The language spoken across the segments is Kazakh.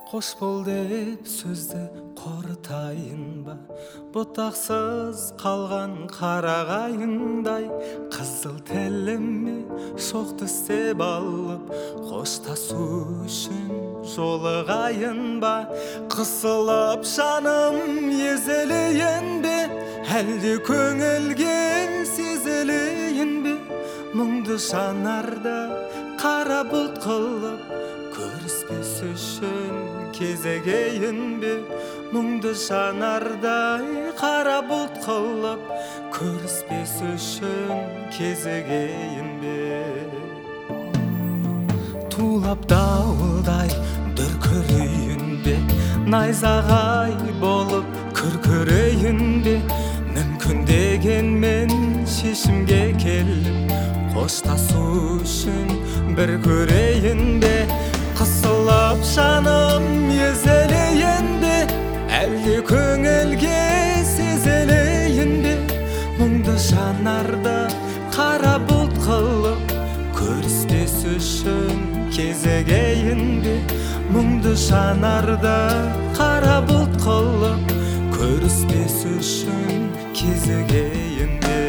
Қош бол деп сөзді қорытайын ба, бұтақсыз қалған қарағайындай, қызыл тіліме шоқ тістеп алып, қоштасу үшін жолығайын ба. Қысылып жаным езілейін бе, әлде көңілге сезілейін бе? Мұңды жанарда қара бұлт қылып, көріспес үшін кезегейін бе? Мұңды жанардай қара бұлт қылып, көріспес үшін кезегейін бе? Тулап дауылдай дүркірейін бе, найзағай болып күркірейін бе? Мүмкін дегенмен шешімге келіп, қоштасу үшін бір көрейін бе? Қысылып жаным езілейін бе, әлде көңілге сезілейін бе? Мұңды жанарда қара бұлт қылып, көріспес үшін кезегейін бе? Мұңды жанарда қара бұлт қылып, көріспес үшін кезегейін бе?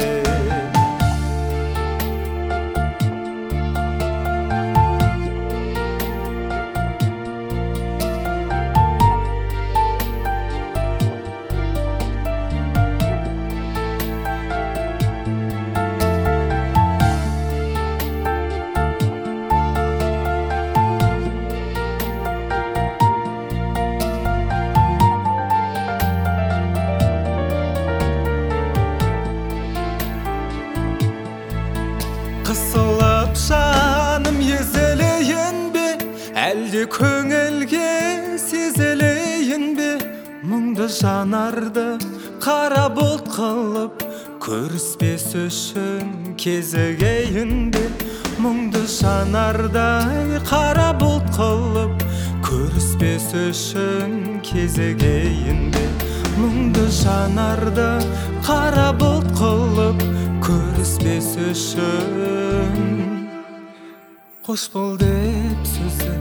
Қысылып жаным езілейін бе, әлде көңілге сезілейін бе? Мұңды жанарды қара бұлт қылып, көріспес үшін кезегейін бе? Мұңды жанардай қара бұлт қылып, көріспес үшін кезегейін бе? Мұңды жанарды қара бұлт қылып, көріспес үшін. Қош бол деп сөзді